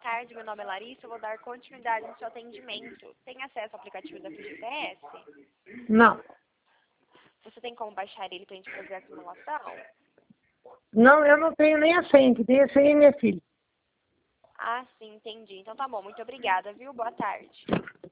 tarde, meu nome é Larissa, eu vou dar continuidade no seu atendimento. Tem acesso ao aplicativo da FGTS? Não. Você tem como baixar ele pra gente fazer a simulação? Não, eu não tenho nem a senha, que tem a senha minha filha. Ah, sim, entendi. Então tá bom, muito obrigada, viu? Boa tarde.